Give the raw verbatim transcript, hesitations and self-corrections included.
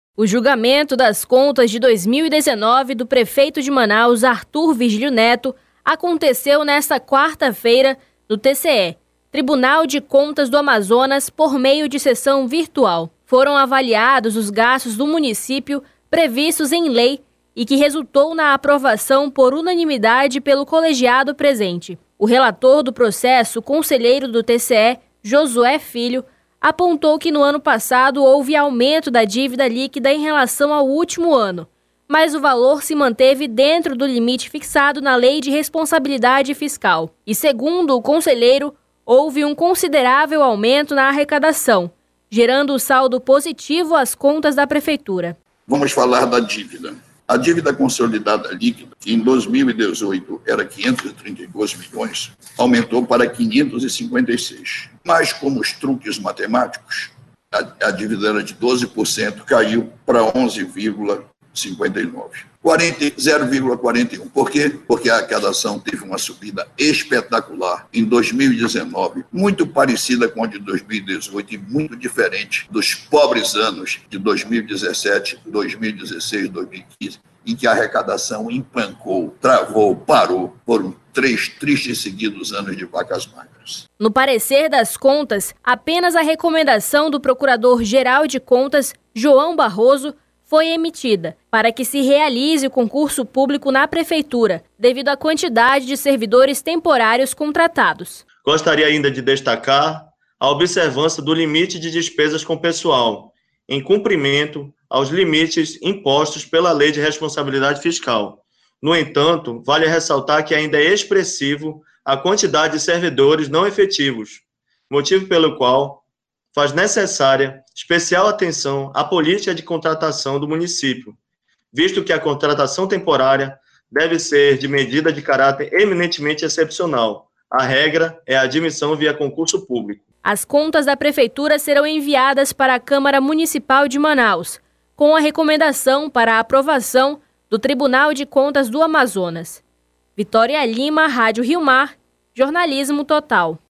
O julgamento das contas de dois mil e dezenove do prefeito de Manaus, Arthur Virgílio Neto, aconteceu nesta quarta-feira no T C E, Tribunal de Contas do Amazonas, por meio de sessão virtual. Foram avaliados os gastos do município previstos em lei e que resultou na aprovação por unanimidade pelo colegiado presente. O relator do processo, conselheiro do T C E, Josué Filho, apontou que no ano passado houve aumento da dívida líquida em relação ao último ano, mas o valor se manteve dentro do limite fixado na Lei de Responsabilidade Fiscal. E segundo o conselheiro, houve um considerável aumento na arrecadação, gerando o saldo positivo às contas da prefeitura. Vamos falar da dívida. A dívida consolidada líquida, que em dois mil e dezoito era quinhentos e trinta e dois milhões, aumentou para quinhentos e cinquenta e seis. Mas, como os truques matemáticos, a, a dívida era de doze por cento, caiu para onze vírgula cinquenta e nove. zero vírgula quarenta e um. Por quê? Porque a arrecadação teve uma subida espetacular em dois mil e dezenove, muito parecida com a de dois mil e dezoito e muito diferente dos pobres anos de dois mil e dezessete, dois mil e dezesseis, dois mil e quinze, em que a arrecadação empancou, travou, parou. Foram três tristes e seguidos anos de vacas magras. No parecer das contas, apenas a recomendação do Procurador-Geral de Contas, João Barroso, foi emitida para que se realize o concurso público na Prefeitura, devido à quantidade de servidores temporários contratados. Gostaria ainda de destacar a observância do limite de despesas com pessoal, em cumprimento aos limites impostos pela Lei de Responsabilidade Fiscal. No entanto, vale ressaltar que ainda é expressivo a quantidade de servidores não efetivos, motivo pelo qual faz necessária especial atenção à política de contratação do município, visto que a contratação temporária deve ser de medida de caráter eminentemente excepcional. A regra é a admissão via concurso público. As contas da Prefeitura serão enviadas para a Câmara Municipal de Manaus, com a recomendação para a aprovação do Tribunal de Contas do Amazonas. Vitória Lima, Rádio Rio Mar, Jornalismo Total.